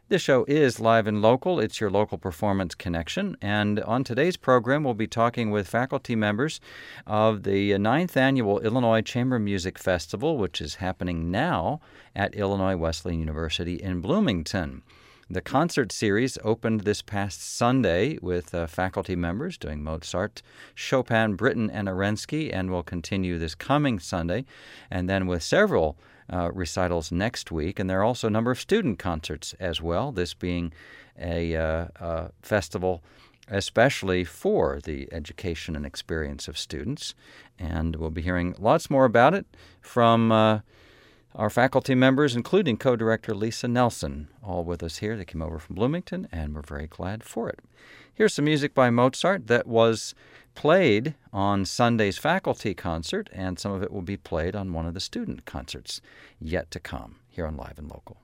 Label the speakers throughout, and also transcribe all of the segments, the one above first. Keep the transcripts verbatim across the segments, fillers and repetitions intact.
Speaker 1: This show is live and local. It's your local performance connection. And on today's program, we'll be talking with faculty members of the ninth Annual Illinois Chamber Music Festival, which is happening now at Illinois Wesleyan University in Bloomington. The concert series opened this past Sunday with uh, faculty members doing Mozart, Chopin, Britten, and Arensky, and will continue this coming Sunday, and then with several uh, recitals next week. And there are also a number of student concerts as well, this being a, uh, a festival especially for the education and experience of students. And we'll be hearing lots more about it from Uh, our faculty members, including co-director Lisa Nelson, all with us here. They came over from Bloomington, and we're very glad for it. Here's some music by Mozart that was played on Sunday's faculty concert, and some of it will be played on one of the student concerts yet to come here on Live and Local.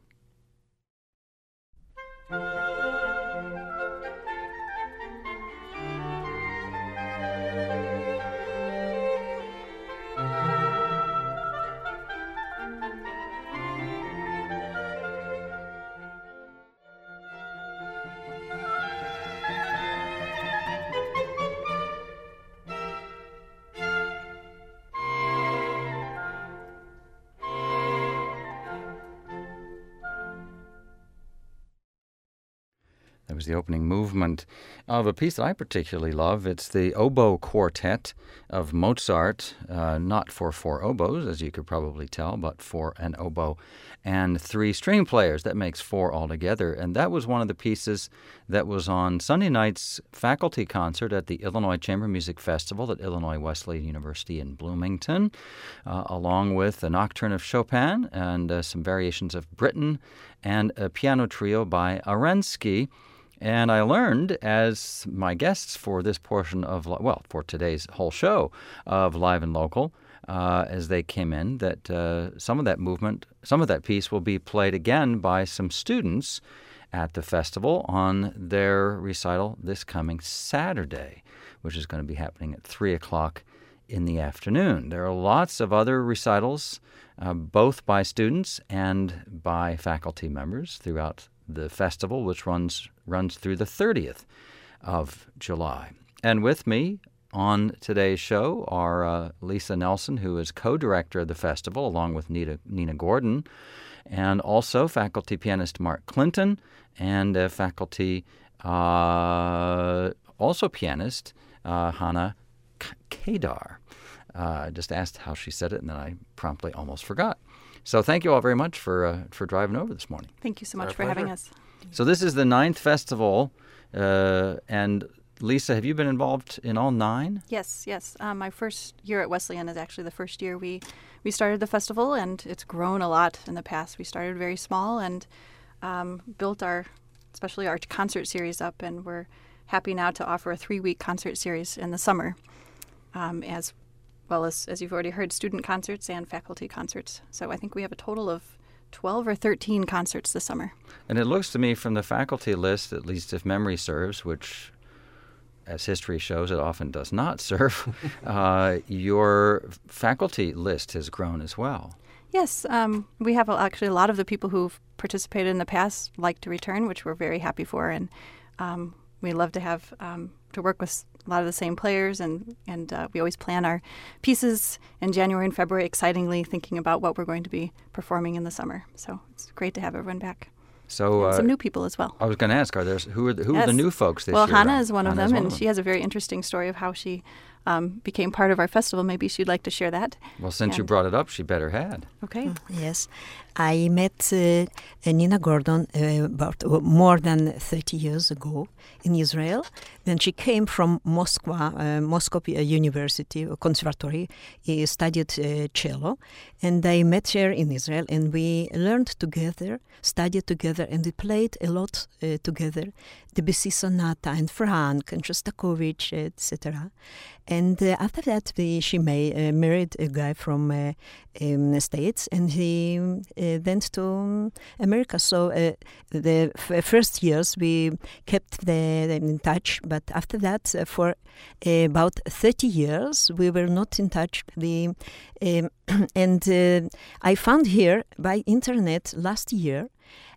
Speaker 1: That was the opening movement of a piece that I particularly love. It's the Oboe Quartet of Mozart, uh, not for four oboes, as you could probably tell, but for an oboe and three string players. That makes four altogether. And that was one of the pieces that was on Sunday night's faculty concert at the Illinois Chamber Music Festival at Illinois Wesleyan University in Bloomington, uh, along with a nocturne of Chopin and uh, some variations of Britten and a piano trio by Arensky. And I learned, as my guests for this portion of, well, for today's whole show of Live and Local, uh, as they came in, that uh, some of that movement, some of that piece will be played again by some students at the festival on their recital this coming Saturday, which is going to be happening at three o'clock in the afternoon. There are lots of other recitals, uh, both by students and by faculty members throughout the festival, which runs runs through the thirtieth of July. And with me on today's show are uh, Lisa Nelson, who is co-director of the festival, along with Nita, Nina Gordon, and also faculty pianist Mark Clinton, and uh, faculty uh, also pianist uh, Hannah Kadar. Uh, I just asked how she said it, and then I promptly almost forgot. So thank you all very much for uh, for driving over this morning.
Speaker 2: Thank you so much
Speaker 3: Our
Speaker 2: for
Speaker 3: pleasure.
Speaker 2: having us.
Speaker 1: So this is the ninth festival, uh, and Lisa, have you been involved in all nine?
Speaker 2: Yes, yes. Um, my first year at Wesleyan is actually the first year we, we started the festival, and it's grown a lot in the past. We started very small and um, built our, especially our concert series up, and we're happy now to offer a three-week concert series in the summer, um, as well as, as you've already heard, student concerts and faculty concerts. So I think we have a total of twelve or thirteen concerts this summer.
Speaker 1: And it looks to me from the faculty list, at least if memory serves, which, as history shows, it often does not serve, uh, your faculty list has grown as well.
Speaker 2: Yes, um, we have actually a lot of the people who've participated in the past like to return, which we're very happy for, and um, we love to have um, to work with a lot of the same players, and and uh, we always plan our pieces in January and February, excitingly thinking about what we're going to be performing in the summer. So it's great to have everyone back.
Speaker 1: So
Speaker 2: and
Speaker 1: uh,
Speaker 2: some new people as well.
Speaker 1: I was going to ask, are there who are the, who
Speaker 2: Yes.
Speaker 1: are the new folks this
Speaker 2: well,
Speaker 1: year?
Speaker 2: Hannah is one of
Speaker 1: Hannah
Speaker 2: them,
Speaker 1: is one
Speaker 2: and
Speaker 1: of
Speaker 2: she has a very interesting story of how she um, became part of our festival. Maybe she'd like to share that.
Speaker 1: Well, since you
Speaker 2: And-
Speaker 1: brought it up, she better had.
Speaker 2: Okay.
Speaker 4: Yes, I met uh, Nina Gordon uh, about uh, more than thirty years ago in Israel. Then she came from Moscow, uh, Moscow University, uh, Conservatory, uh, studied uh, cello. And I met her in Israel, and we learned together, studied together, and we played a lot uh, together. Debussy Sonata and Franck and Shostakovich, et cetera. And uh, after that, we, she may, uh, married a guy from uh, um, the States, and he uh, went to um, America. So uh, the f- first years we kept the, them in touch, but after that, uh, for uh, about thirty years, we were not in touch. We um, and uh, I found her by internet last year.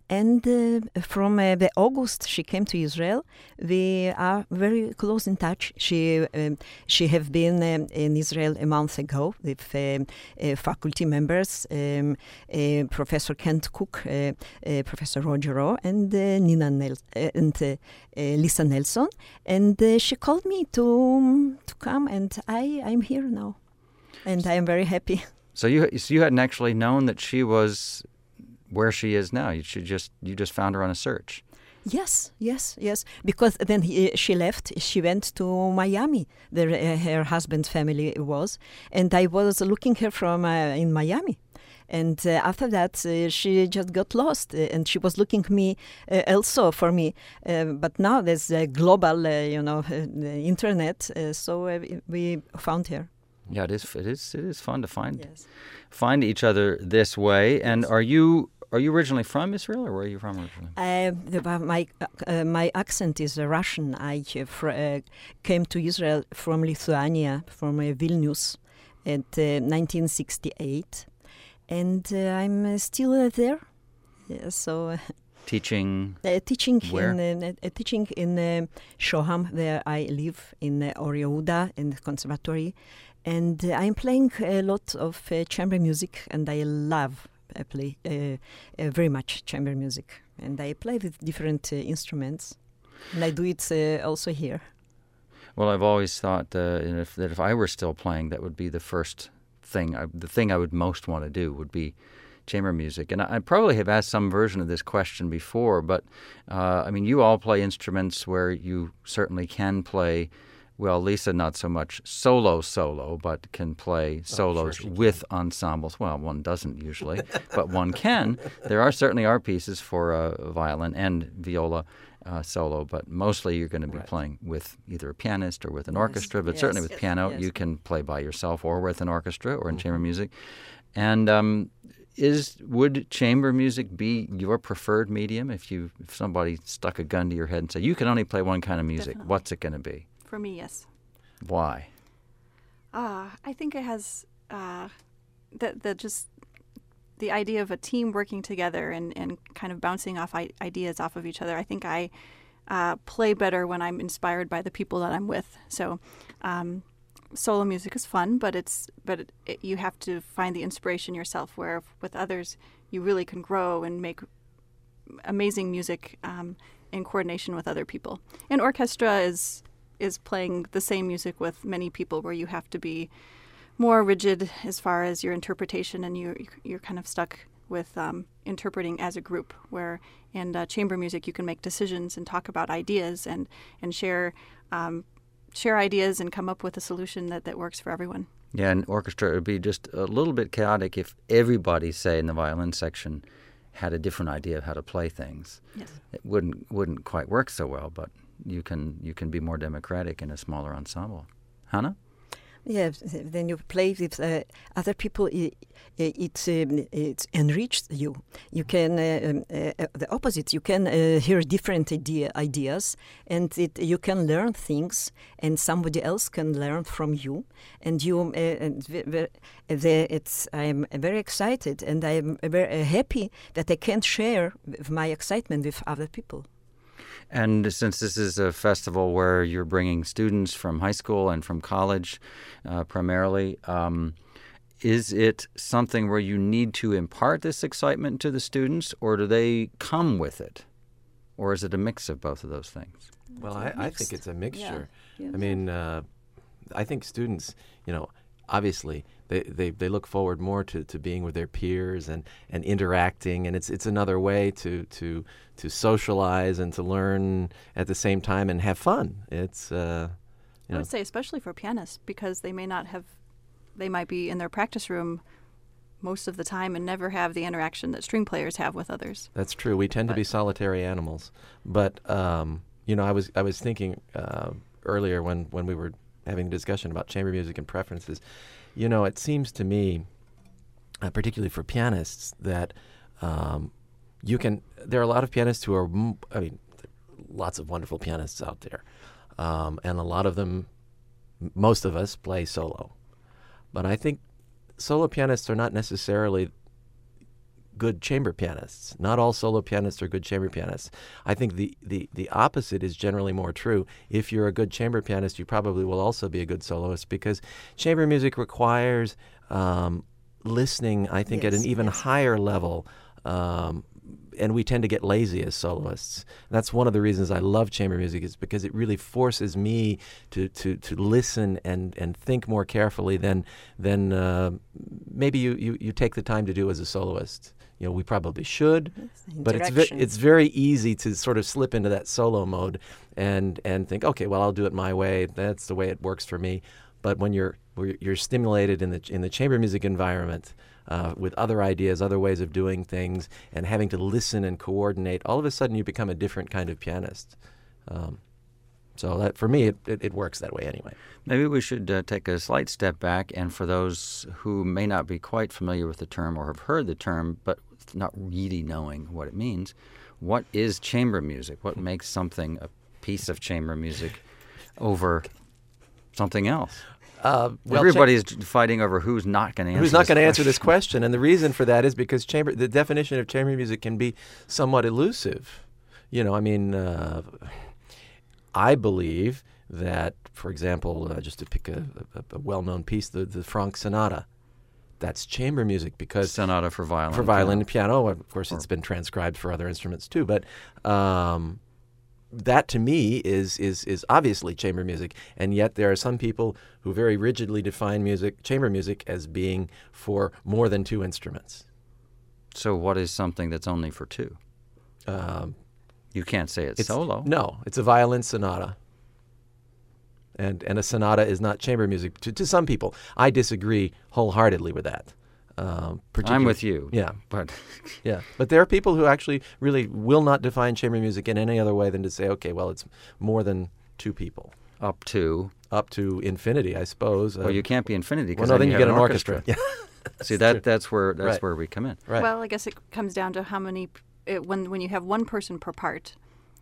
Speaker 4: And uh, from uh, the August she came to Israel. We are very close in touch. She um, she have been um, in Israel a month ago with um, uh, faculty members, um, uh, Professor Kent Cook, uh, uh, Professor Roger Rowe, and uh, Nina Nel- uh, and uh, uh, Lisa Nelson. And uh, she called me to um, to come, and I I'm here now, and I am very happy.
Speaker 1: So you so you hadn't actually known that she was where she is now. You should just you just found her on a search.
Speaker 4: Yes, yes, yes. Because then he, she left. She went to Miami. There, uh, her husband's family was, and I was looking her from uh, in Miami. And uh, after that, uh, she just got lost, uh, and she was looking me uh, also for me. Uh, but now there's a global, uh, you know, uh, the internet. Uh, so uh, we found her.
Speaker 1: Yeah, it is. It is. It is fun to find
Speaker 4: Yes.
Speaker 1: find each other this way. And are you are you originally from Israel, or where are you from originally?
Speaker 4: Uh, the, my uh, my accent is uh, Russian. I uh, fr- uh, came to Israel from Lithuania, from uh, Vilnius, at uh, nineteen sixty-eight, and uh, I'm uh, still uh, there. Yeah, so uh,
Speaker 1: Teaching.
Speaker 4: uh, teaching
Speaker 1: Where?
Speaker 4: in uh, uh, teaching in uh, Shoham, where I live in uh, Or Yehuda in the conservatory, and uh, I'm playing a lot of uh, chamber music, and I love. I play uh, uh, very much chamber music, and I play with different uh, instruments, and I do it uh, also here.
Speaker 1: Well, I've always thought uh, if, that if I were still playing, that would be the first thing. I, the thing I would most want to do would be chamber music. And I, I probably have asked some version of this question before, but uh, I mean, you all play instruments where you certainly can play. Well, Lisa, not so much solo solo, but can play solos
Speaker 3: sure she
Speaker 1: with ensembles. Well, one doesn't usually, but one can. There are certainly are pieces for uh, violin and viola uh, solo, but mostly you're going to be
Speaker 3: Right.
Speaker 1: playing with either a pianist or with an
Speaker 4: Yes,
Speaker 1: orchestra, but
Speaker 4: yes,
Speaker 1: certainly with
Speaker 4: yes,
Speaker 1: piano,
Speaker 4: yes.
Speaker 1: you can play by yourself or with an orchestra or in chamber
Speaker 3: Mhm.
Speaker 1: music. And um, is would chamber music be your preferred medium if you if somebody stuck a gun to your head and said, you can only play one kind of music,
Speaker 2: Definitely.
Speaker 1: what's it going to be?
Speaker 2: For me, yes.
Speaker 1: Why?
Speaker 2: Ah, I think it has uh, the the just the idea of a team working together and, and kind of bouncing off I- ideas off of each other. I think I uh, play better when I'm inspired by the people that I'm with. So, um, solo music is fun, but it's but it, it, you have to find the inspiration yourself. Where with others, you really can grow and make amazing music um, in coordination with other people. And orchestra is. is playing the same music with many people where you have to be more rigid as far as your interpretation, and you you're kind of stuck with um, interpreting as a group, where in uh, chamber music you can make decisions and talk about ideas and and share um, share ideas and come up with a solution that, that works for everyone.
Speaker 1: Yeah, an orchestra, it would be just a little bit chaotic if everybody, say, in the violin section had a different idea of how to play things.
Speaker 2: Yes.
Speaker 1: It wouldn't wouldn't quite work so well, but you can you can be more democratic in a smaller ensemble. Hannah?
Speaker 4: Yeah, then you play with uh, other people. It it, um, it enriches you. You can uh, um, uh, the opposite. You can uh, hear different idea, ideas, and it, you can learn things, and somebody else can learn from you. And you, uh, and ve- ve- the, it's. I'm very excited, and I'm very uh, happy that I can share my excitement with other people.
Speaker 1: And since this is a festival where you're bringing students from high school and from college uh, primarily, um, is it something where you need to impart this excitement to the students, or do they come with it? Or is it a mix of both of those things?
Speaker 3: Well,
Speaker 4: It's
Speaker 3: I, I
Speaker 4: mixed.
Speaker 3: think it's a mixture.
Speaker 4: Yeah.
Speaker 3: I mean, uh, I think students, you know, obviously they, they, they look forward more to, to being with their peers and, and interacting, and it's it's another way to, to to socialize and to learn at the same time and have fun. It's uh, you
Speaker 2: I
Speaker 3: know,
Speaker 2: would say especially for pianists, because they may not have, they might be in their practice room most of the time and never have the interaction that string players have with others.
Speaker 3: that's true. We tend to be
Speaker 2: But-
Speaker 3: solitary animals, but um, you know, I was I was thinking uh, earlier when, when we were having a discussion about chamber music and preferences. You know, it seems to me, uh, particularly for pianists, that um, you can. There are a lot of pianists who are. M- I mean, lots of wonderful pianists out there, um, and a lot of them, m- most of us, play solo. But I think solo pianists are not necessarily good chamber pianists. Not all solo pianists are good chamber pianists. I think the, the, the opposite is generally more true. If you're a good chamber pianist, you probably will also be a good soloist, because chamber music requires um, listening, I think,
Speaker 4: Yes,
Speaker 3: at an even
Speaker 4: yes.
Speaker 3: higher level. Um, and we tend to get lazy as soloists. That's one of the reasons I love chamber music, is because it really forces me to to, to listen and, and think more carefully than than uh, maybe you, you, you take the time to do as a soloist. You know, we probably should, but it's ve-
Speaker 4: Interaction.
Speaker 3: it's very easy to sort of slip into that solo mode and and think, okay, well, I'll do it my way. That's the way it works for me. But when you're when you're stimulated in the in the chamber music environment, Uh, with other ideas, other ways of doing things, and having to listen and coordinate, all of a sudden you become a different kind of pianist. Um, so that, for me, it, it, it works that way anyway.
Speaker 1: Maybe we should uh, take a slight step back, and for those who may not be quite familiar with the term or have heard the term but not really knowing what it means, what is chamber music? What makes something a piece of chamber music over something else?
Speaker 3: Uh, well,
Speaker 1: Everybody's fighting over who's not going to answer
Speaker 3: Who's not
Speaker 1: this
Speaker 3: going to answer this
Speaker 1: question.
Speaker 3: question? And the reason for that is because chamber, the definition of chamber music can be somewhat elusive. You know, I mean, uh, I believe that, for example, uh, just to pick a, a, a well-known piece, the, the Franck Sonata, that's chamber music because
Speaker 1: Sonata for violin.
Speaker 3: for violin and piano. Of course,
Speaker 1: Or-
Speaker 3: it's been transcribed for other instruments too. But um, that to me is is is obviously chamber music, and yet there are some people who very rigidly define music, chamber music, as being for more than two instruments.
Speaker 1: So what is something that's only for two?
Speaker 3: Um,
Speaker 1: You can't say it's,
Speaker 3: it's
Speaker 1: solo.
Speaker 3: No, it's a violin sonata. And and a sonata is not chamber music to, to some people. I disagree wholeheartedly with that. Um,
Speaker 1: I'm
Speaker 3: particular-
Speaker 1: with you.
Speaker 3: Yeah,
Speaker 1: But
Speaker 3: yeah. But there are people who actually really will not define chamber music in any other way than to say, okay, well, it's more than two people.
Speaker 1: up to,
Speaker 3: Up to infinity, I suppose.
Speaker 1: well,
Speaker 3: Uh,
Speaker 1: you can't be infinity
Speaker 3: well,
Speaker 1: because
Speaker 3: no, then you
Speaker 1: have
Speaker 3: get
Speaker 1: an
Speaker 3: an orchestra. Yeah,
Speaker 1: See, that
Speaker 3: true.
Speaker 1: that's where that's
Speaker 3: Right.
Speaker 1: where we come in.
Speaker 3: right.
Speaker 2: Well, I guess it comes down to how many, it, when when you have one person per part,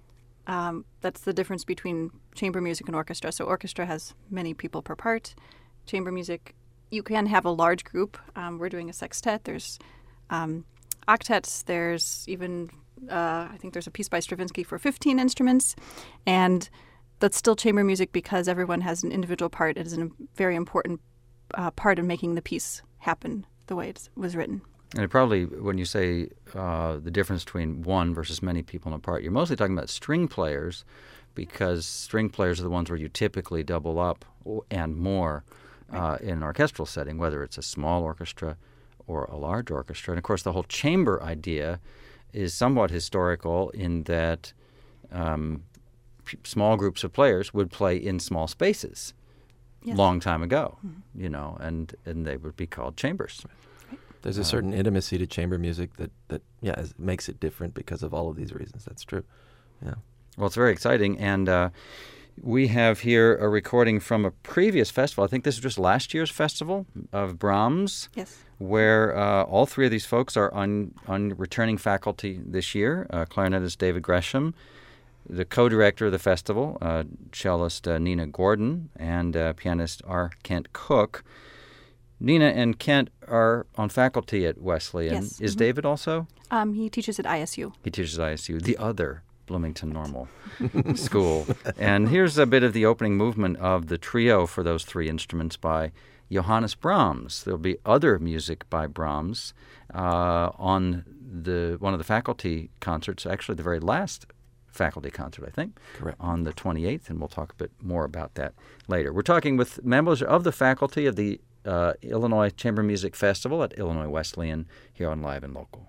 Speaker 2: um, that's the difference between chamber music and orchestra. So orchestra has many people per part. Chamber music, you can have a large group. Um, we're doing a sextet. There's um, octets. There's even, uh, I think there's a piece by Stravinsky for fifteen instruments. And that's still chamber music because everyone has an individual part. It is a very important uh, part in making the piece happen the way it was written.
Speaker 1: And it probably, when you say uh, the difference between one versus many people in a part, you're mostly talking about string players, because string players are the ones where you typically double up o- and more uh, in an orchestral setting, whether it's a small orchestra or a large orchestra. And of course, the whole chamber idea is somewhat historical in that um, p- small groups of players would play in small spaces
Speaker 2: Yes.
Speaker 1: long time ago, you know, and, and they would be called chambers.
Speaker 3: There's a certain intimacy to chamber music that, that yeah, is, makes it different because of all of these reasons. That's true. Yeah.
Speaker 1: Well, it's very exciting, and uh, we have here a recording from a previous festival. I think this was just last year's festival of Brahms,
Speaker 2: Yes.
Speaker 1: where uh, all three of these folks are on, on returning faculty this year. Uh, clarinetist David Gresham, the co-director of the festival, uh, cellist uh, Nina Gordon, and uh, pianist R. Kent Cook. Nina and Kent are on faculty at Wesleyan.
Speaker 2: Yes.
Speaker 1: Is
Speaker 2: Mhm.
Speaker 1: David also?
Speaker 2: Um, he teaches at I S U.
Speaker 1: He teaches I S U, the other Bloomington Normal School. And here's a bit of the opening movement of the trio for those three instruments by Johannes Brahms. There'll be other music by Brahms uh, on the one of the faculty concerts, actually the very last faculty concert, I think,
Speaker 3: Correct.
Speaker 1: on the twenty-eighth, and we'll talk a bit more about that later. We're talking with members of the faculty of the uh, Illinois Chamber Music Festival at Illinois Wesleyan here on Live and Local.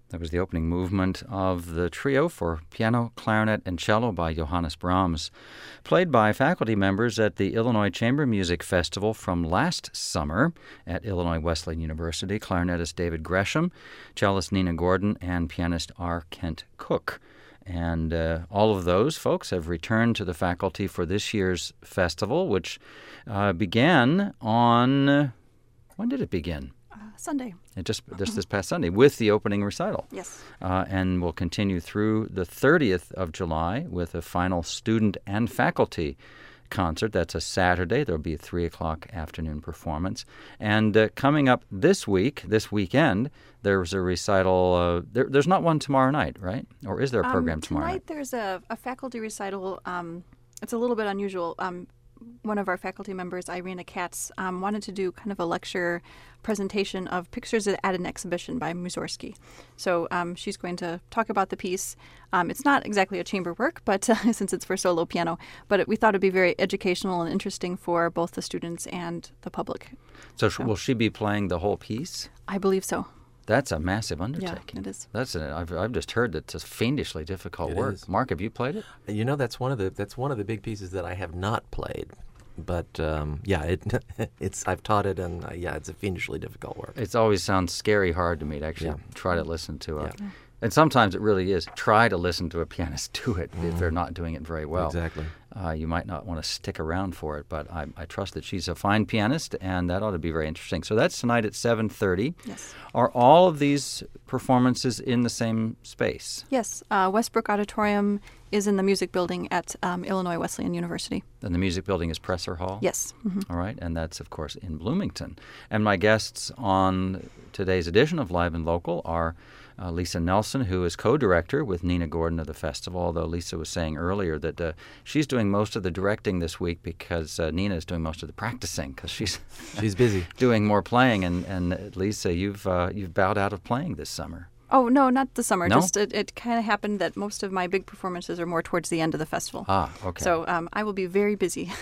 Speaker 1: That was the opening movement of the trio for piano, clarinet, and cello by Johannes Brahms, played by faculty members at the Illinois Chamber Music Festival from last summer at Illinois Wesleyan University. Clarinetist David Gresham, cellist Nina Gordon, and pianist R. Kent Cook. And uh, all of those folks have returned to the faculty for this year's festival, which uh, began on... Uh, when did it begin?
Speaker 2: Uh, Sunday.
Speaker 1: It just this this past Sunday with the opening recital.
Speaker 2: Yes.
Speaker 1: Uh, and will continue through the thirtieth of July with a final student and faculty concert. That's a Saturday. There'll be a three o'clock afternoon performance. And uh, coming up this week, this weekend, there's a recital. Uh, there, there's not one tomorrow night, right? Or is there a program
Speaker 2: um,
Speaker 1: tomorrow
Speaker 2: tonight
Speaker 1: night?
Speaker 2: There's a, a faculty recital. Um, it's a little bit unusual. Um, one of our faculty members, Irina Katz, um, wanted to do kind of a lecture presentation of pictures at an exhibition by Mussorgsky. So um, she's going to talk about the piece. Um, it's not exactly a chamber work, but uh, since it's for solo piano, but it, we thought it'd be very educational and interesting for both the students and the public.
Speaker 1: So, so will she be playing the whole piece?
Speaker 2: I believe so.
Speaker 1: That's a massive undertaking.
Speaker 2: Yeah, it is.
Speaker 1: That's a, I've I've just heard that it's fiendishly difficult
Speaker 3: It
Speaker 1: work.
Speaker 3: is.
Speaker 1: Mark, have you played it?
Speaker 3: You know, that's one of the that's one of the big pieces that I have not played. But um, yeah, it it's I've taught it, and uh, yeah, it's a fiendishly difficult work.
Speaker 1: It always sounds scary hard to me to actually
Speaker 3: Yeah.
Speaker 1: try to listen to it.
Speaker 3: Yeah.
Speaker 1: And sometimes it really is. Try to listen to a pianist do it if they're not doing it very well.
Speaker 3: Exactly.
Speaker 1: Uh, you might not want to stick around for it, but I, I trust that she's a fine pianist, and that ought to be very interesting. So that's tonight at seven thirty.
Speaker 2: Yes.
Speaker 1: Are all of these performances in the same space?
Speaker 2: Yes. Uh, Westbrook Auditorium is in the music building at um, Illinois Wesleyan University.
Speaker 1: And the music building is Presser Hall?
Speaker 2: Yes. Mhm.
Speaker 1: All right, and that's, of course, in Bloomington. And my guests on today's edition of Live and Local are uh, Lisa Nelson, who is co-director with Nina Gordon of the festival, although Lisa was saying earlier that uh, she's doing most of the directing this week because uh, Nina is doing most of the practicing because she's
Speaker 3: She's busy.
Speaker 1: doing more playing. And, and Lisa, you've uh, you've bowed out of playing this summer.
Speaker 2: Oh, no, not the summer.
Speaker 1: No?
Speaker 2: Just it, it kind of happened that most of my big performances are more towards the end of the festival.
Speaker 1: Ah, okay.
Speaker 2: So um, I will be very busy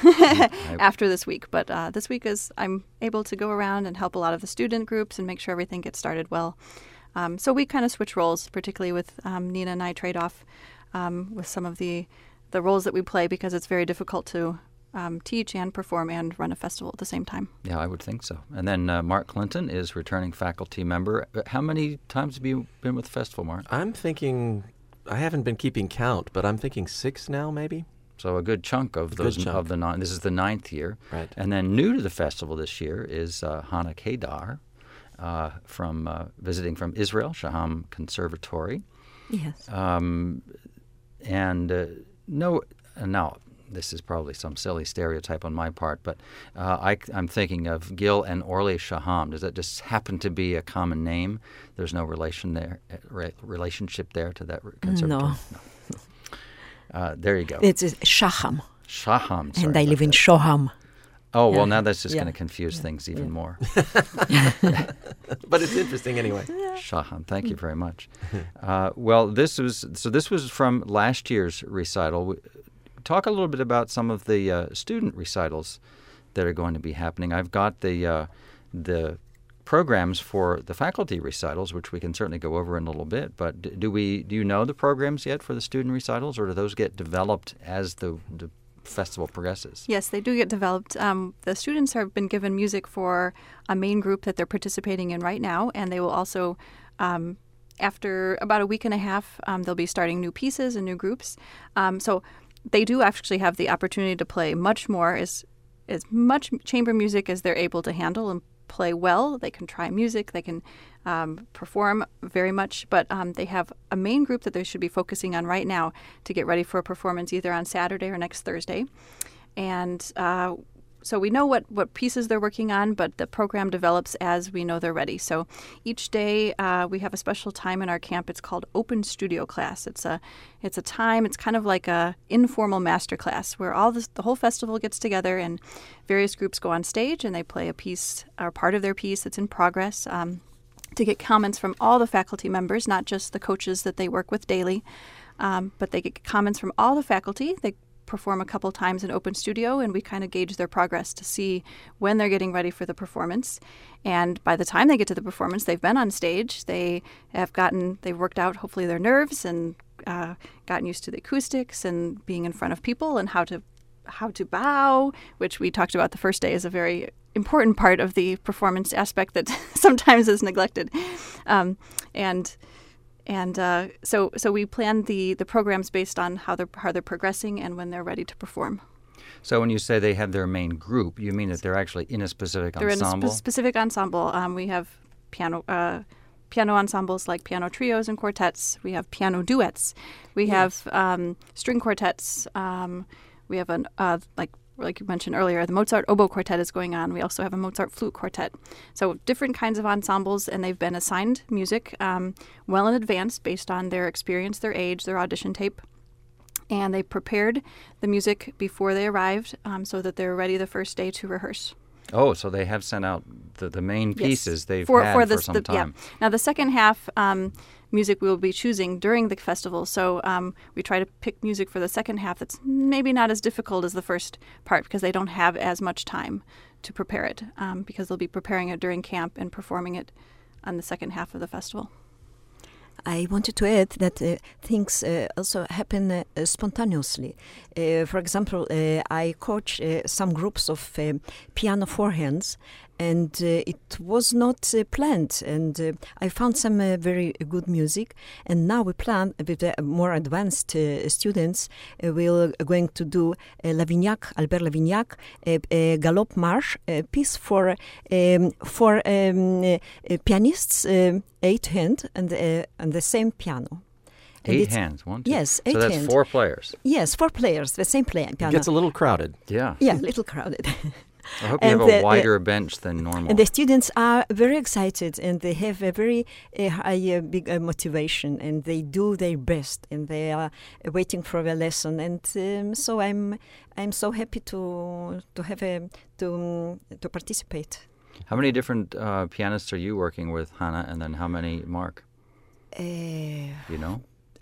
Speaker 2: after this week. But uh, this week is I'm able to go around and help a lot of the student groups and make sure everything gets started well. Um, so we kind of switch roles, particularly with um, Nina and I trade off um, with some of the, the roles that we play because it's very difficult to um, teach and perform and run a festival at the same time.
Speaker 1: Yeah, I would think so. And then uh, Mark Clinton is returning faculty member. How many times have you been with the festival, Mark?
Speaker 3: I'm thinking I haven't been keeping count, but I'm thinking six now, maybe.
Speaker 1: So a good chunk of
Speaker 3: A good
Speaker 1: those
Speaker 3: chunk.
Speaker 1: of the nine. This is the ninth year.
Speaker 3: Right.
Speaker 1: And then new to the festival this year is uh, Hannah Kedar, uh, from uh, visiting from Israel, Shaham Conservatory.
Speaker 4: Yes.
Speaker 1: Um, and uh, no, uh, now this is probably some silly stereotype on my part, but uh, I, I'm thinking of Gil and Orly Shaham. Does that just happen to be a common name? There's no relation there, uh, re- relationship there to that conservatory.
Speaker 4: No.
Speaker 1: Uh, there you go.
Speaker 4: It's Shaham,
Speaker 1: Shaham. Sorry
Speaker 4: and I
Speaker 1: about
Speaker 4: live in
Speaker 1: that.
Speaker 4: Shoham.
Speaker 1: Oh, well,
Speaker 4: Yeah.
Speaker 1: now that's just
Speaker 4: Yeah.
Speaker 1: going to confuse things even
Speaker 4: Yeah.
Speaker 1: more.
Speaker 3: But it's interesting anyway.
Speaker 1: Shaham, thank you very much. Uh, well, this was so. This was from last year's recital. We- Talk a little bit about some of the uh, student recitals that are going to be happening. I've got the uh, the programs for the faculty recitals, which we can certainly go over in a little bit. But d- do we do you know the programs yet for the student recitals, or do those get developed as the, the festival progresses?
Speaker 2: Yes, they do get developed. Um, the students have been given music for a main group that they're participating in right now, and they will also, um, after about a week and a half, um, they'll be starting new pieces and new groups. Um, so they do actually have the opportunity to play much more, as as much chamber music as they're able to handle and play well. They can try music, they can um, perform very much, but um, they have a main group that they should be focusing on right now to get ready for a performance either on Saturday or next Thursday. And uh, so we know what, what pieces they're working on, but the program develops as we know they're ready. So each day uh, we have a special time in our camp. It's called Open Studio Class. It's a it's a time. It's kind of like a informal master class where all this, the whole festival gets together and various groups go on stage and they play a piece or part of their piece that's in progress. Um, to get comments from all the faculty members, not just the coaches that they work with daily, um, but they get comments from all the faculty. They perform a couple times in open studio, and we kind of gauge their progress to see when they're getting ready for the performance. And by the time they get to the performance, they've been on stage. They have gotten, they've worked out hopefully their nerves and uh, gotten used to the acoustics and being in front of people and how to how to bow, which we talked about the first day is a very important part of the performance aspect that sometimes is neglected. Um, and and uh, so so we plan the, the programs based on how they're, how they're progressing and when they're ready to perform.
Speaker 1: So when you say they have their main group, you mean that they're actually in a specific
Speaker 2: they're
Speaker 1: ensemble?
Speaker 2: They're in a spe- specific ensemble. Um, we have piano uh, piano ensembles like piano trios and quartets. We have piano duets. We
Speaker 4: Yes.
Speaker 2: have um, string quartets. Um, we have an uh, like like you mentioned earlier, the Mozart oboe quartet is going on. We also have a Mozart flute quartet. So different kinds of ensembles, and they've been assigned music um, well in advance based on their experience, their age, their audition tape. And they prepared the music before they arrived um, so that they're ready the first day to rehearse.
Speaker 1: Oh, so they have sent out the, the main pieces
Speaker 2: Yes.
Speaker 1: they've
Speaker 2: for,
Speaker 1: had
Speaker 2: for,
Speaker 1: for,
Speaker 2: this,
Speaker 1: some
Speaker 2: the,
Speaker 1: time.
Speaker 2: Yeah. Now, the second half um, music we will be choosing during the festival. So um, we try to pick music for the second half that's maybe not as difficult as the first part because they don't have as much time to prepare it um, because they'll be preparing it during camp and performing it on the second half of the festival.
Speaker 4: I wanted to add that uh, things uh, also happen uh, uh, spontaneously. Uh, for example, uh, I coach uh, some groups of uh, piano forehands, and uh, it was not uh, planned. And uh, I found some uh, very good music. And now we plan with the more advanced uh, students. Uh, we're going to do uh, Lavignac, Albert Lavignac, a, a Galop March, a piece for um, for um, uh, uh, pianists, um, eight hand, and uh, and the same piano. And
Speaker 1: Eight
Speaker 4: it's-
Speaker 1: hands, one, two.
Speaker 4: Yes, eight
Speaker 1: So that's
Speaker 4: hands.
Speaker 1: four players.
Speaker 4: Yes, four players, the same play, piano.
Speaker 3: It gets a little crowded.
Speaker 1: Yeah.
Speaker 4: yeah, a little crowded.
Speaker 1: I hope you have
Speaker 4: And
Speaker 1: a
Speaker 4: the- the-
Speaker 1: wider bench than normal.
Speaker 4: And the students are very excited, and they have a very uh, high, uh, big uh, motivation, and they do their best, and they are uh, waiting for a lesson. And um, so I'm, I'm so happy to to have a to um, to participate.
Speaker 1: How many different uh, pianists are you working with, Hannah, and then how many, Mark?
Speaker 4: Uh,
Speaker 1: You know?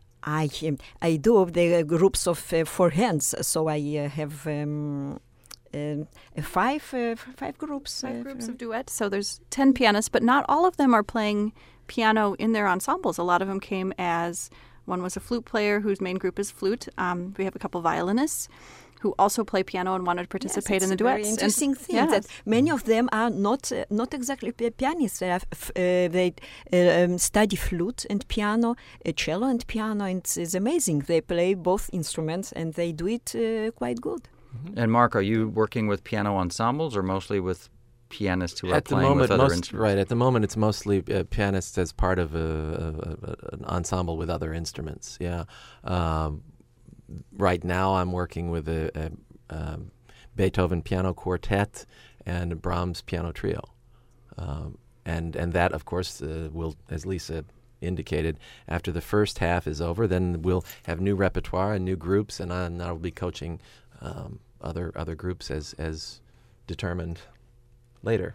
Speaker 4: I um, I do the groups of uh, four hands, so I uh, have. Um, um, five uh, five groups.
Speaker 2: Five
Speaker 4: uh,
Speaker 2: groups of duets. So there's ten pianists, but not all of them are playing piano in their ensembles. A lot of them came as, one was a flute player whose main group is flute. Um, we have a couple violinists who also play piano and wanted to participate
Speaker 4: yes,
Speaker 2: in the
Speaker 4: it's a very
Speaker 2: duets. And-
Speaker 4: interesting thing
Speaker 2: yes.
Speaker 4: that many of them are not uh, not exactly pi- pianists. They, have, f- uh, they uh, um, study flute and piano, uh, cello and piano, and it's, it's amazing. They play both instruments and they do it uh, quite good.
Speaker 1: And Mark, are you working with piano ensembles or mostly with pianists who are
Speaker 3: At the
Speaker 1: playing
Speaker 3: moment,
Speaker 1: with other
Speaker 3: most,
Speaker 1: instruments?
Speaker 3: right. At the moment, it's mostly uh, pianists as part of a, a, a, an ensemble with other instruments. Yeah. Um, right now, I'm working with a, a, a Beethoven piano quartet and a Brahms piano trio, um, and and that, of course, uh, will, as Lisa indicated, after the first half is over, then we'll have new repertoire and new groups, and, I, and I'll be coaching um, other other groups as as determined later.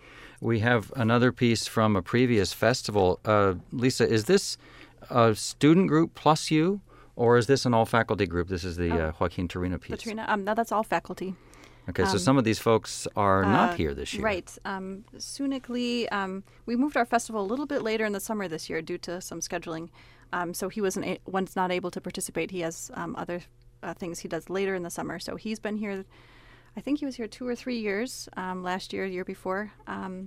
Speaker 1: We have another piece from a previous festival. Uh, Lisa, is this a student group plus you, or is this an all-faculty group? This is the
Speaker 2: Oh.
Speaker 1: uh, Joaquin Turina piece.
Speaker 2: Katrina, um, no, that's all faculty.
Speaker 1: Okay, so
Speaker 2: um,
Speaker 1: some of these folks are not
Speaker 2: Uh,
Speaker 1: here this year.
Speaker 2: Right. Um, Sunic Lee, um, we moved our festival a little bit later in the summer this year due to some scheduling. Um, so he wasn't a- once not able to participate. He has um, other uh, things he does later in the summer. So he's been here, I think he was here two or three years, um, last year, year before. Um,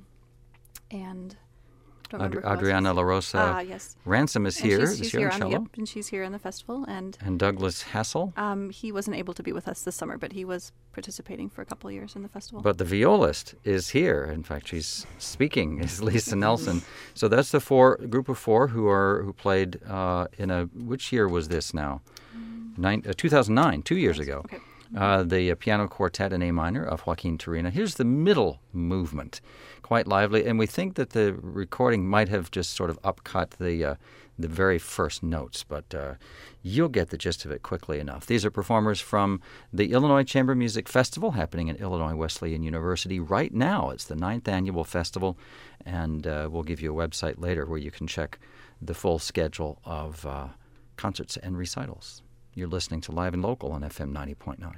Speaker 2: and I don't
Speaker 1: Ad-
Speaker 2: remember who else
Speaker 1: Adriana
Speaker 2: was-
Speaker 1: La Rosa
Speaker 2: Ah, yes.
Speaker 1: Ransom is
Speaker 2: And
Speaker 1: here
Speaker 2: she's,
Speaker 1: this
Speaker 2: she's
Speaker 1: year
Speaker 2: here
Speaker 1: in
Speaker 2: on,
Speaker 1: cello.
Speaker 2: yep, and she's here in the festival. And
Speaker 1: And Douglas Hassel.
Speaker 2: um, he wasn't able to be with us this summer, but he was participating for a couple of years in the festival.
Speaker 1: But the violist is here. In fact, she's speaking. Is Lisa Nelson. So that's the four group of four who are who played uh, in a which year was this now? Nine, uh, two thousand nine, two years ago.
Speaker 2: Okay.
Speaker 1: Uh, the uh, piano quartet in A minor of Joaquin Turina. Here's the middle movement, quite lively, and we think that the recording might have just sort of upcut the uh, the very first notes, but uh, you'll get the gist of it quickly enough. These are performers from the Illinois Chamber Music Festival happening at Illinois Wesleyan University right now. It's the ninth annual festival, and uh, we'll give you a website later where you can check the full schedule of uh, concerts and recitals. You're listening to Live and Local on F M ninety point nine.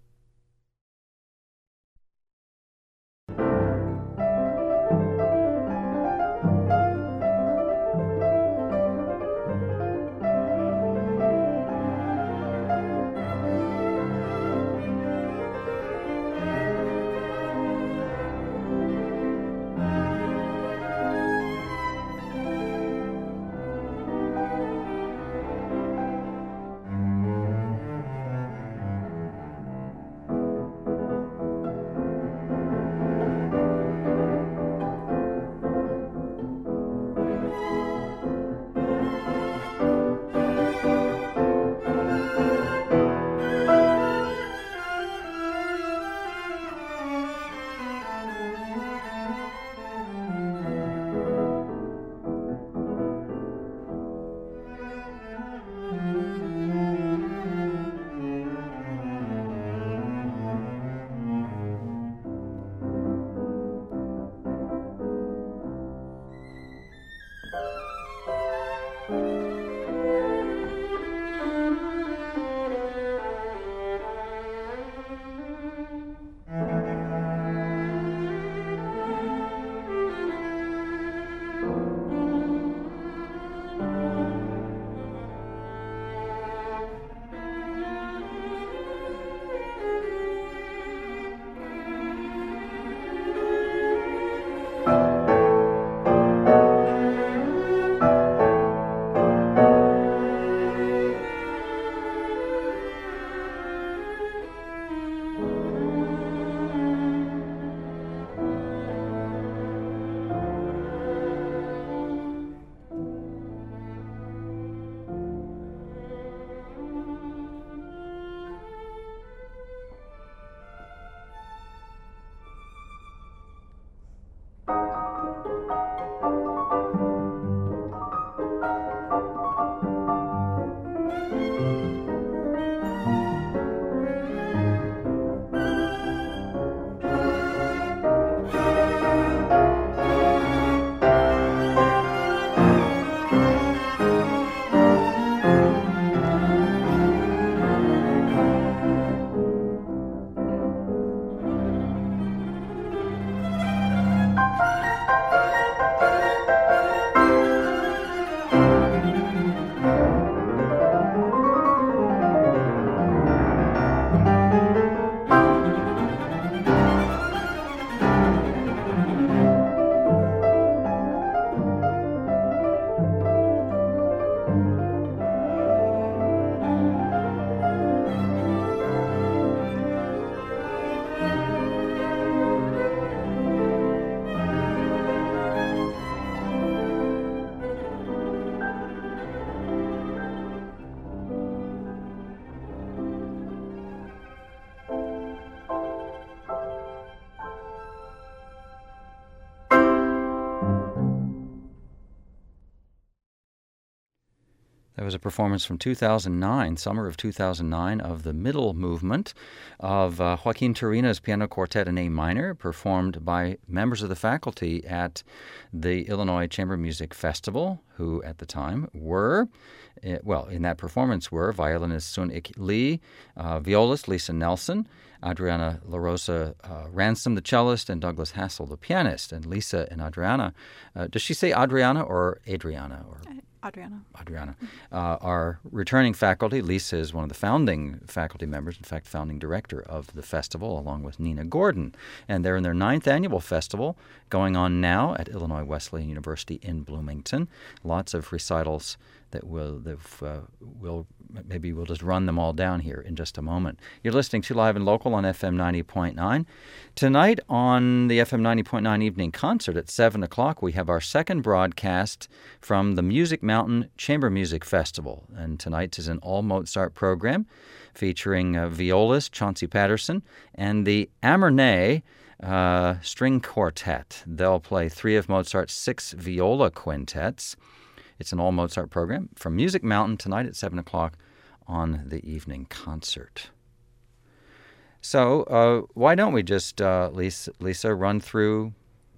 Speaker 1: There was a performance from two thousand nine, summer of two thousand nine, of the middle movement of uh, Joaquin Turina's Piano Quartet in A minor, performed by members of the faculty at the Illinois Chamber Music Festival, who at the time were, uh, well, in that performance were violinist Sun-Ik Lee, uh, violist Lisa Nelson, Adriana La Rosa uh, Ransom, the cellist, and Douglas Hassel, the pianist. And Lisa and Adriana, uh, does she say Adriana or Adriana? Or
Speaker 2: Adriana.
Speaker 1: Adriana, uh, are returning faculty. Lisa is one of the founding faculty members, in fact, founding director of the festival, along with Nina Gordon. And they're in their ninth annual festival, going on now at Illinois Wesleyan University in Bloomington. Lots of recitals that will, that, uh, will maybe we'll just run them all down here in just a moment. You're listening to Live and Local on F M ninety point nine. Tonight on the F M ninety point nine Evening Concert at seven o'clock, we have our second broadcast from the Music Mountain Chamber Music Festival. And tonight is an all-Mozart program featuring uh, violist Chauncey Patterson and the Amernay uh, String Quartet. They'll play three of Mozart's six viola quintets. It's an all-Mozart program from Music Mountain tonight at seven o'clock on the Evening Concert. So uh, why don't we just, uh, Lisa, Lisa, run through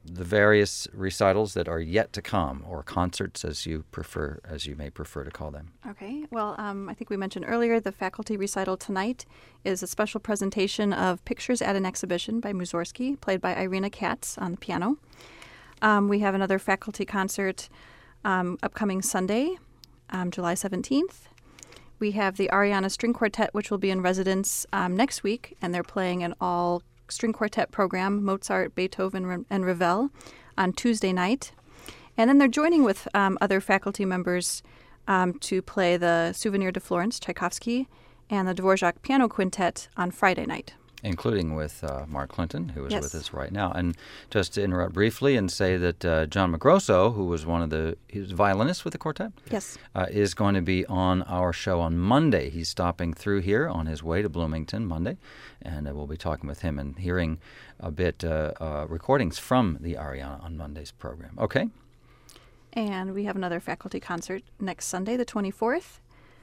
Speaker 1: the various recitals that are yet to come, or concerts as you prefer, as you may prefer to call them.
Speaker 2: Okay. Well, um, I think we mentioned earlier the faculty recital tonight is a special presentation of Pictures at an Exhibition by Mussorgsky, played by Irina Katz on the piano. Um, we have another faculty concert um, upcoming Sunday, um, July seventeenth. We have the Ariana String Quartet, which will be in residence um, next week, and they're playing an all string quartet program, Mozart, Beethoven, and Ravel, on Tuesday night. And then they're joining with um, other faculty members um, to play the Souvenir de Florence, Tchaikovsky, and the Dvorak Piano Quintet on Friday night.
Speaker 1: Including with uh, Mark Clinton, who is
Speaker 2: Yes.
Speaker 1: with us right now. And just to interrupt briefly and say that uh, John McGrosso, who was one of the he was a violinist with the quartet,
Speaker 2: Yes.
Speaker 1: uh, is going to be on our show on Monday. He's stopping through here on his way to Bloomington Monday, and uh, we'll be talking with him and hearing a bit uh, uh, recordings from the Ariana on Monday's program. Okay?
Speaker 2: And we have another faculty concert next Sunday, the twenty-fourth,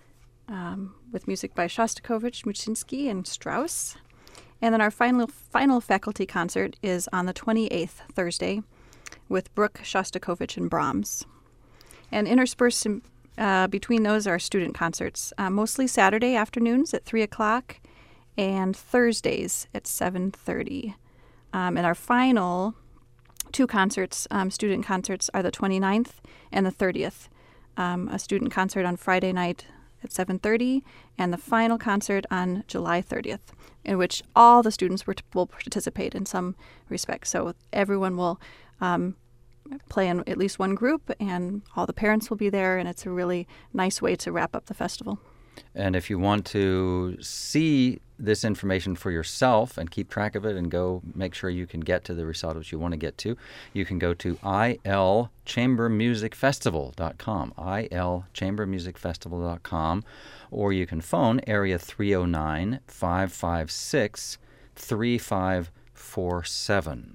Speaker 2: um, with music by Shostakovich, Muchinsky, and Strauss. And then our final final faculty concert is on the twenty-eighth, Thursday, with Bruch, Shostakovich, and Brahms. And interspersed in, uh, between those are student concerts, uh, mostly Saturday afternoons at three o'clock and Thursdays at seven thirty. Um, and our final two concerts, um, student concerts, are the twenty-ninth and the thirtieth. Um, a student concert on Friday night at seven thirty, and the final concert on July thirtieth, in which all the students were t- will participate in some respect. So everyone will um, play in at least one group, and all the parents will be there, and it's a really nice way to wrap up the festival.
Speaker 1: And if you want to see this information for yourself and keep track of it and go make sure you can get to the recitals you want to get to, you can go to I L chamber music festival dot com, I L chamber music festival dot com, or you can phone area three oh nine, five five six, three five four seven.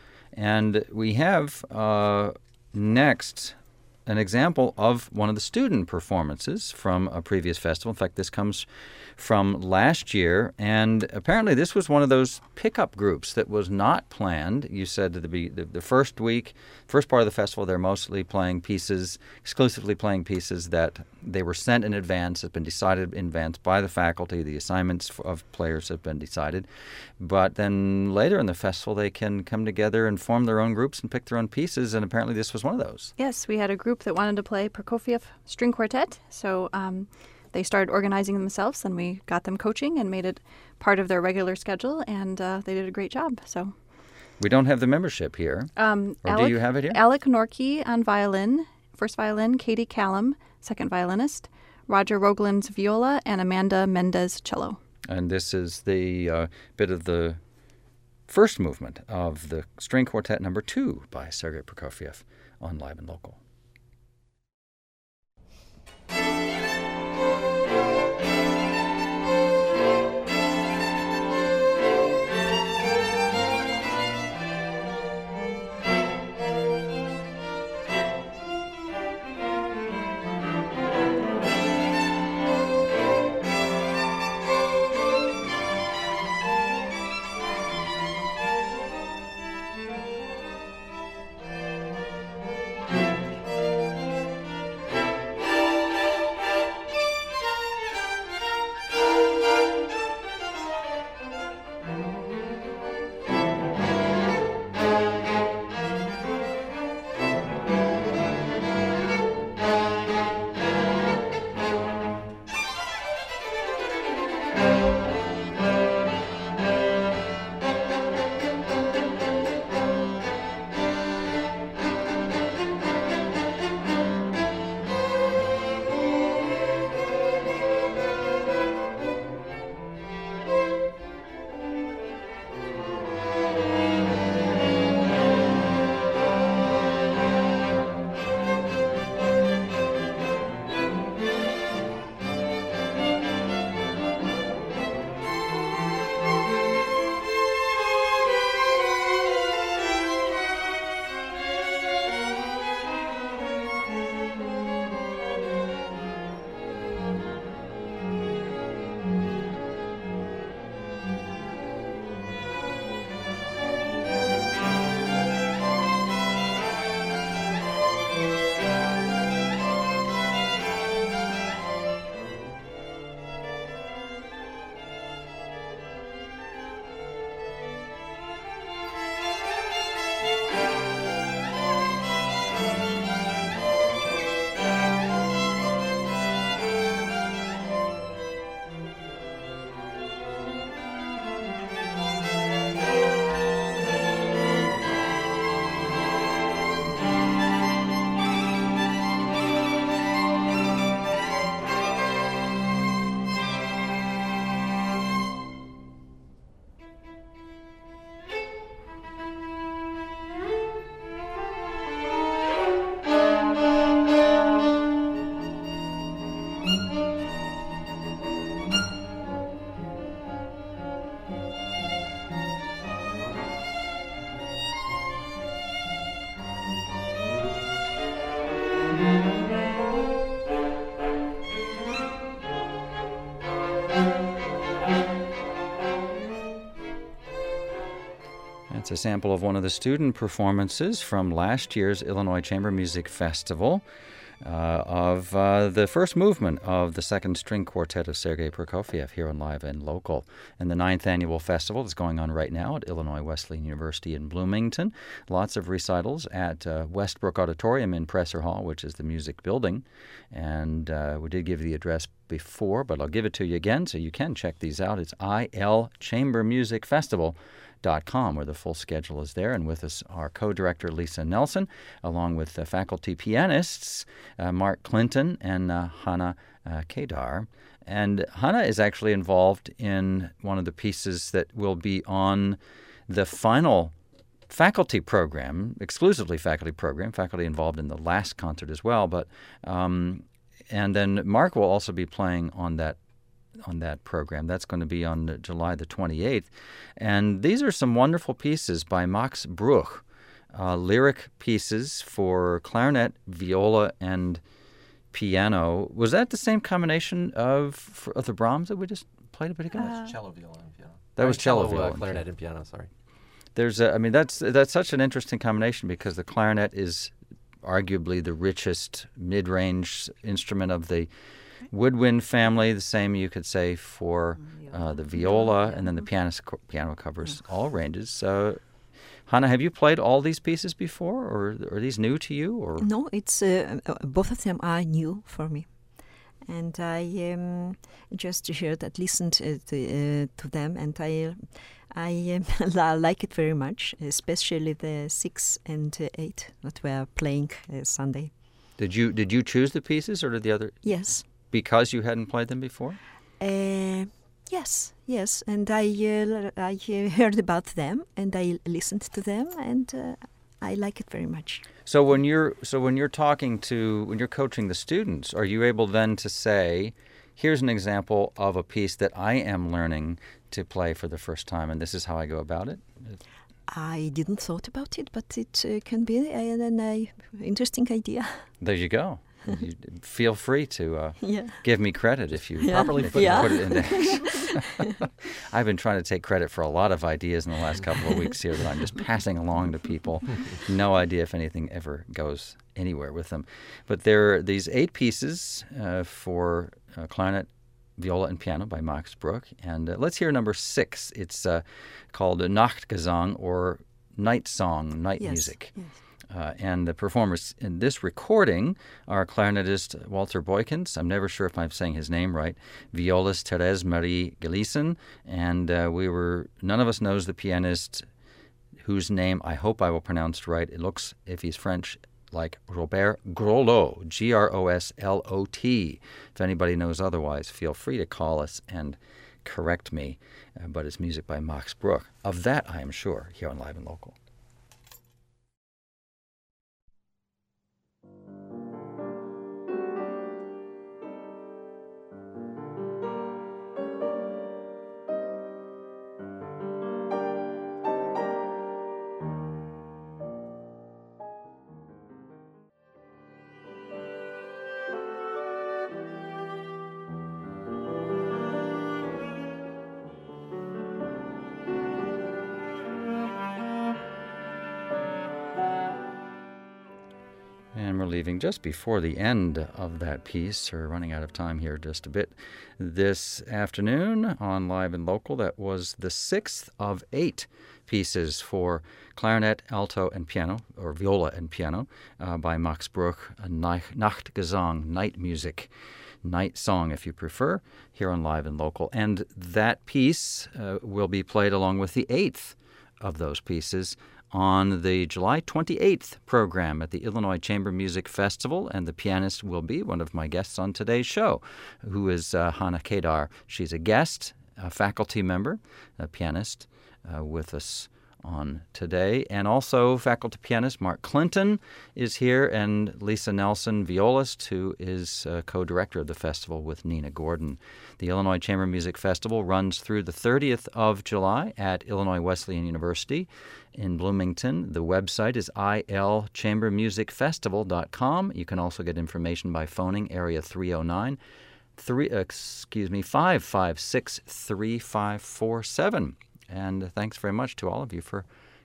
Speaker 1: And we have uh, next an example of one of the student performances from a previous festival. In fact, this comes from last year, and apparently this was one of those pickup groups that was not planned. You said that the, the, the first week, first part of the festival, they're mostly playing pieces, exclusively playing pieces that they were sent in advance, have been decided in advance by the faculty. The assignments of players have been decided. But then later in the festival, they can come together and form their own groups and pick their own pieces, and apparently this was one of those.
Speaker 2: Yes, we had a group that wanted to play Prokofiev String Quartet, so um, they started organizing themselves, and we got them coaching and made it part of their regular schedule, and uh, they did a great job. So
Speaker 1: we don't have the membership here,
Speaker 2: um,
Speaker 1: or
Speaker 2: Alec,
Speaker 1: do you have it here?
Speaker 2: Alec Norkey on violin, first violin, Katie Callum, second violinist, Roger Roglin's viola, and Amanda Mendez cello.
Speaker 1: And this is the uh, bit of the first movement of the String Quartet number two by Sergei Prokofiev on Live and Local. a sample of one of the student performances from last year's Illinois Chamber Music Festival uh, of uh, the first movement of the second string quartet of Sergei Prokofiev here on Live and Local. And the ninth annual festival is going on right now at Illinois Wesleyan University in Bloomington. Lots of recitals at uh, Westbrook Auditorium in Presser Hall, which is the music building. And uh, we did give the address before, but I'll give it to you again so you can check these out. It's I L Chamber Music Festival dot com, where the full schedule is there. And with us, our co-director, Lisa Nelson, along with the faculty pianists, uh, Mark Clinton and uh, Hannah uh, Kedar. And Hannah is actually involved in one of the pieces that will be on the final faculty program, exclusively faculty program, faculty involved in the last concert as well. But um, and then Mark will also be playing on that on that program. That's going to be on July the twenty-eighth. And these are some wonderful pieces by Max Bruch, uh, lyric pieces for clarinet, viola, and piano. Was that the same combination of, of the Brahms that we just played a bit ago?
Speaker 3: That's cello, viola, and piano.
Speaker 1: That was cello,
Speaker 3: cello,
Speaker 1: viola,
Speaker 3: uh,
Speaker 1: and
Speaker 3: clarinet,
Speaker 1: piano.
Speaker 3: and piano. Sorry.
Speaker 1: There's, a, I mean, that's that's such an interesting combination because the clarinet is arguably the richest mid-range instrument of the woodwind family. The same you could say for uh, the viola, and then the piano piano covers all ranges. So, Hannah, have you played all these pieces before, or are these new to you? Or
Speaker 4: No, it's uh, uh, both of them are new for me, and I um, just heard and listened uh, to, uh, to them, and I I um, like it very much, especially the six and uh, eight that we are playing uh, Sunday.
Speaker 1: Did you did you choose the pieces, or did the other?
Speaker 4: Yes.
Speaker 1: Because you hadn't played them before?
Speaker 4: Uh, yes, yes, and I uh, I uh, heard about them, and I listened to them, and uh, I like it very much.
Speaker 1: So when you're so when you're talking to when you're coaching the students, are you able then to say, here's an example of a piece that I am learning to play for the first time, and this is how I go about it?
Speaker 4: I didn't thought about it, but it uh, can be an, an uh, interesting idea.
Speaker 1: There you go. You feel free to uh,
Speaker 4: Yeah.
Speaker 1: give me credit if you
Speaker 4: Yeah.
Speaker 1: properly put,
Speaker 4: Yeah.
Speaker 1: put it in there. I've been trying to take credit for a lot of ideas in the last couple of weeks here that I'm just passing along to people. No idea if anything ever goes anywhere with them. But there are these eight pieces uh, for uh, clarinet, viola, and piano by Max Bruch. And uh, let's hear number six. It's uh, called Nachtgesang, or night song, night
Speaker 4: Yes.
Speaker 1: music.
Speaker 4: Yes.
Speaker 1: Uh, and the performers in this recording are clarinetist Walter Boykins. I'm never sure if I'm saying his name right. Violist Therese Marie Gleason. And uh, we were, none of us knows the pianist whose name I hope I will pronounce right. It looks, if he's French, like Robert Groslot, G R O S L O T. If anybody knows otherwise, feel free to call us and correct me. Uh, but it's music by Max Bruch. Of that, I am sure, here on Live and Local. And we're leaving just before the end of that piece. We're running out of time here just a bit. This afternoon on Live and Local, that was the sixth of eight pieces for clarinet, alto, and piano, or viola and piano, uh, by Max Bruch, a Nachtgesang, night music, night song if you prefer, here on Live and Local. And that piece uh, will be played along with the eighth of those pieces on the July twenty-eighth program at the Illinois Chamber Music Festival, and the pianist will be one of my guests on today's show, who is uh, Hannah Kedar. She's a guest, a faculty member, a pianist uh, with us on today. And also faculty pianist Mark Clinton is here, and Lisa Nelson, violist, who is uh, co-director of the festival with Nina Gordon. The Illinois Chamber Music Festival runs through the thirtieth of July at Illinois Wesleyan University in Bloomington. The website is I L chamber music festival dot com. You can also get information by phoning area three oh nine, three, excuse me, five five six, three five four seven. And thanks very much to all of you for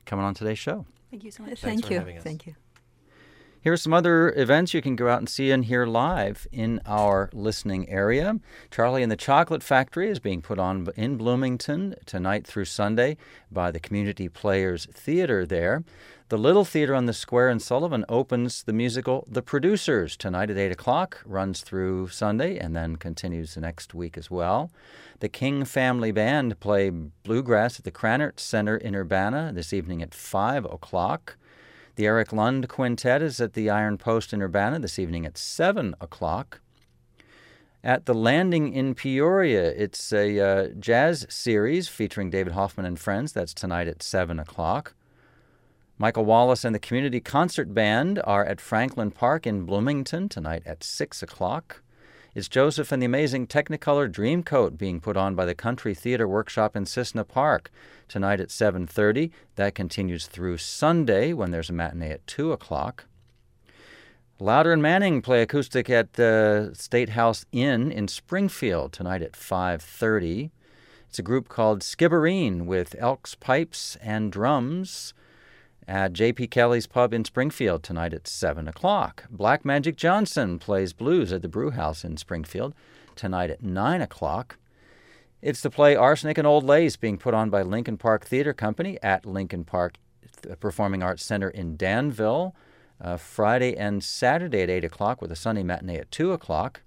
Speaker 1: coming on today's show.
Speaker 2: Thank you so much.
Speaker 4: Thank
Speaker 3: for
Speaker 4: you.
Speaker 3: having us.
Speaker 4: Thank you.
Speaker 1: Here are some other events you can go out and see and hear live in our listening area. Charlie and the Chocolate Factory is being put on in Bloomington tonight through Sunday by the Community Players Theater there. The Little Theater on the Square in Sullivan opens the musical The Producers tonight at eight o'clock, runs through Sunday, and then continues the next week as well. The King Family Band play bluegrass at the Cranert Center in Urbana this evening at five o'clock. The Eric Lund Quintet is at the Iron Post in Urbana this evening at seven o'clock. At the Landing in Peoria, it's a uh, jazz series featuring David Hoffman and friends. That's tonight at seven o'clock. Michael Wallace and the Community Concert Band are at Franklin Park in Bloomington tonight at six o'clock. It's Joseph and the Amazing Technicolor Dreamcoat being put on by the Country Theater Workshop in Cissna Park tonight at seven thirty. That continues through Sunday when there's a matinee at two o'clock. Louder and Manning play acoustic at the State House Inn in Springfield tonight at five thirty. It's a group called Skibbereen with Elks Pipes and Drums at J P Kelly's Pub in Springfield tonight at seven o'clock. Black Magic Johnson plays blues at the Brew House in Springfield tonight at nine o'clock. It's the play Arsenic and Old Lace being put on by Lincoln Park Theater Company at Lincoln Park Performing Arts Center in Danville uh, Friday and Saturday at eight o'clock with a Sunday matinee at two o'clock.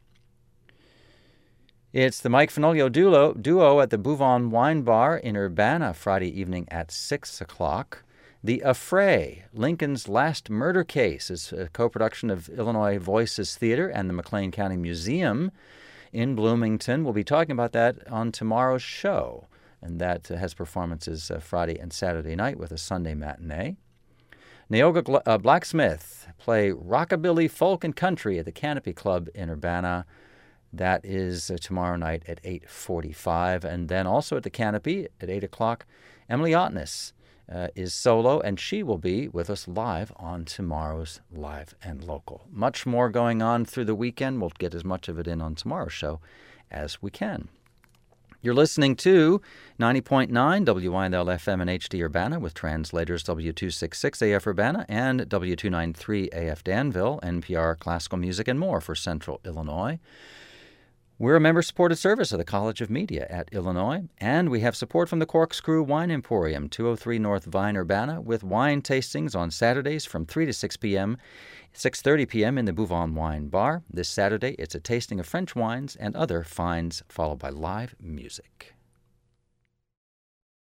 Speaker 1: It's the Mike Fenoglio duo, duo at the Bouvon Wine Bar in Urbana Friday evening at six o'clock. The Affray, Lincoln's Last Murder Case, is a co-production of Illinois Voices Theater and the McLean County Museum in Bloomington. We'll be talking about that on tomorrow's show, and that uh, has performances uh, Friday and Saturday night with a Sunday matinee. Neoga Gl- uh, Blacksmith play Rockabilly, Folk, and Country at the Canopy Club in Urbana. That is uh, tomorrow night at eight forty-five. And then also at the Canopy at eight o'clock, Emily Otness Uh, is solo, and she will be with us live on tomorrow's Live and Local. Much more going on through the weekend. We'll get as much of it in on tomorrow's show as we can. You're listening to ninety point nine W I N L F M and H D Urbana with translators W two sixty-six A F Urbana and W two ninety-three A F Danville, N P R Classical Music and more for Central Illinois. We're a member-supported service of the College of Media at Illinois, and we have support from the Corkscrew Wine Emporium, two oh three North Vine, Urbana, with wine tastings on Saturdays from three to six p.m., six thirty p.m. in the Bouvon Wine Bar. This Saturday, it's a tasting of French wines and other finds, followed by live music.